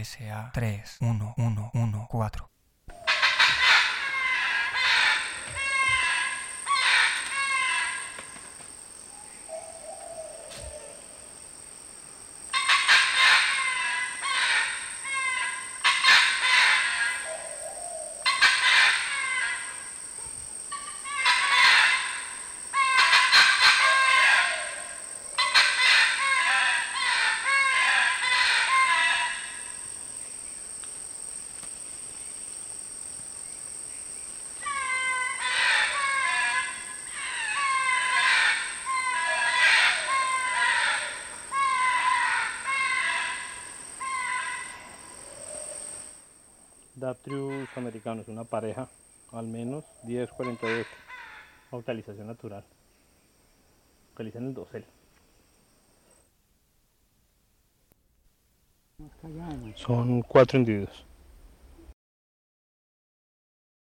SA 31114. Daptrius americanos, una pareja, al menos 1048, vocalización natural, vocalizan el dosel. Son 4 individuos.